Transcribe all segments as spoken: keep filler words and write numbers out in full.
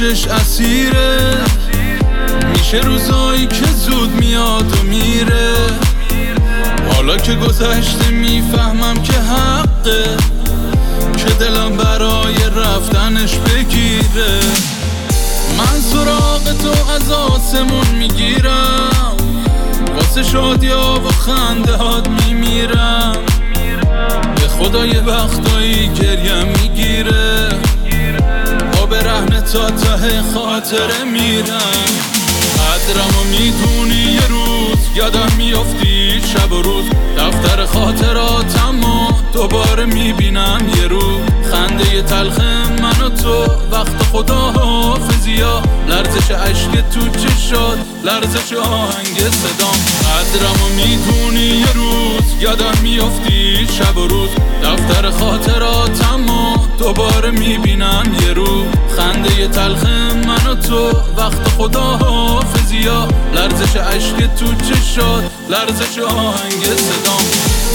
عشقش اسیره، میشه روزایی که زود میاد و میره. حالا که گذشته میفهمم که حقه، که دلم برای رفتنش بگیره. من سراغ تو از آسمون میگیرم، واسه شادیا و خنده هات میمیرم. به خدا یه وقتایی گریم میگیره، با به رهنه تا ته خاطره میرم. قدرمو میدونی یه روز یادم میافتی شب و روز، دفتر خاطراتمو دوباره میبینم یه رو. خنده تلخ من و تو وقت خداحافظیا، لرزش عشق تو چشات، لرزش آهنگ صدام. قدرمو میدونی یه روز یادم میافتی شب و روز، دفتر خاطراتمو دوباره میبینم یه رو. خنده تلخ من و تو وقت خداحافظیا، لرزش عشق تو چشات، لرزش آهنگ صدام.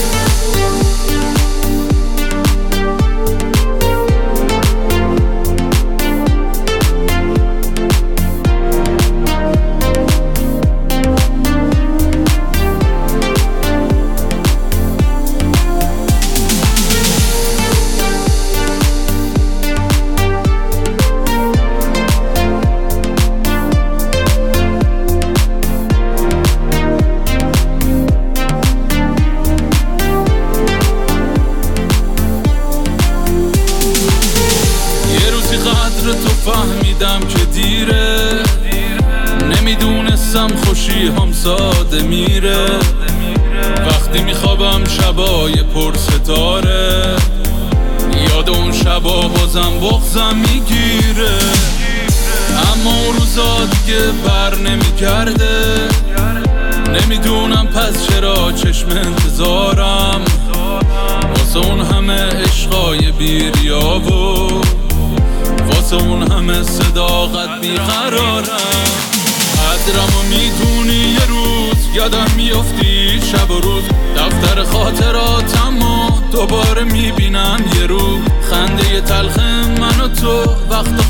تو فهمیدم که دیره، نمیدونستم خوشی هم ساده میره. وقتی میخوابم شبای پر ستاره، یاد اون شبا بازم بغضم میگیره. اما اون روزا دیگه بر نمیگرده، نمیدونم پس چرا چشم انتظارم، واسه اون همه عشقای بیریا و واسه اون همه صداقت بیقرارم. قدرمو میدونی یه روز یادم میافتی شب و روز، دفتر خاطراتمو دوباره میبینم یه رو. خنده تلخ من و تو وقت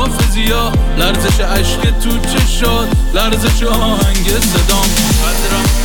خداحافظیا، لرزش عشق تو چشات، لرزش آهنگ صدام. قدرم